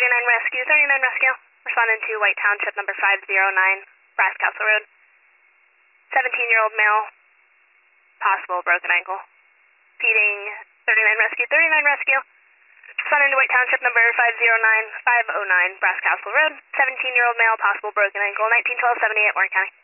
39 Rescue. Responding to White Township number 509, Brass Castle Road. 17-year-old male, possible broken ankle. Feeding 39 Rescue. Responding to White Township number 509, Brass Castle Road. 17-year-old male, possible broken ankle. 191278, Warren County.